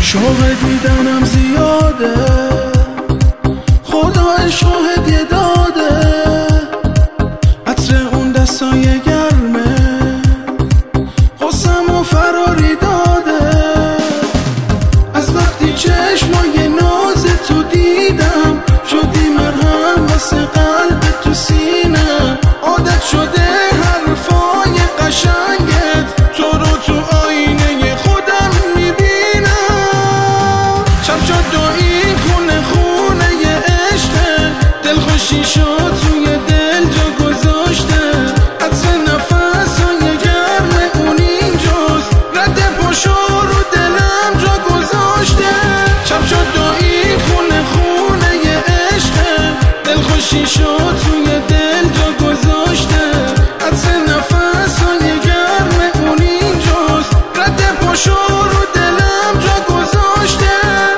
شوق دیدنم زیاده، خدا شاهد یه داده، عطر اون دستای گرمه قسم و فراری داده. از وقتی چشمای ناز تو دیدم شدی مرهم واسه قلب تو سینه. عادت شده حرفای قشنگت، تو رو تو آینه خودم میبینم. شب شد و این خونه خونه ی عشقه، دلخوشی شد توی دل جا گذاشته. عطر نفسای گرم اون اینجاست، رد پاشو رو دلم جا گذاشته. شب شد و این خونه خونه ی عشقه، دلخوشی شد توی دل جا گذاشته. عطر نفسای گرم اون اینجاست، رد پاشو رو دلم جا گذاشته.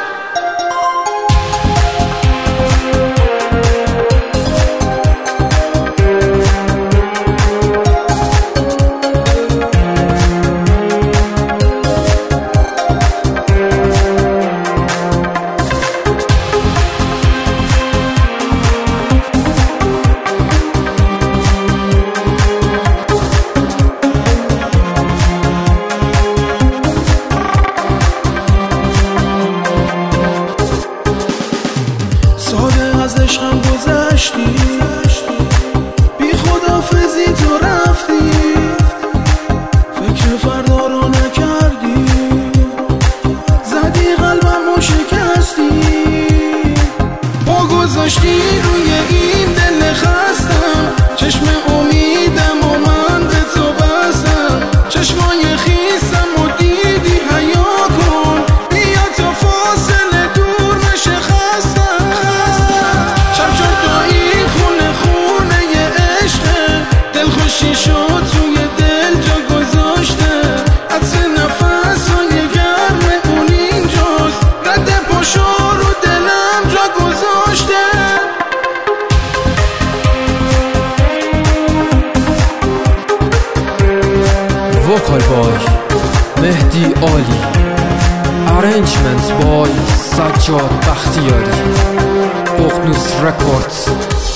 ساده از عشقم گذشتی، بی خداحافظی تو رفتی، فکر فردا رو نکردی، زدی قلبم و شکستی. پا گذاشتی روی این دل خستم، چشم امیدم و من به تو بستم. چشمای خیسم و دیدی حیا کن، بیا تا فاصله دور نشه خستم. شب شد و این خونه خونه ی عشقه، دلخوشی شد توی دل جا گذاشته. عطر نفسای گرم اون اینجاست، رد پاشو رو دلم جا گذاشته. وکال بای مهدی عالی، ارنجمنت بای سجاد بختیاری، ققنوس رکوردز.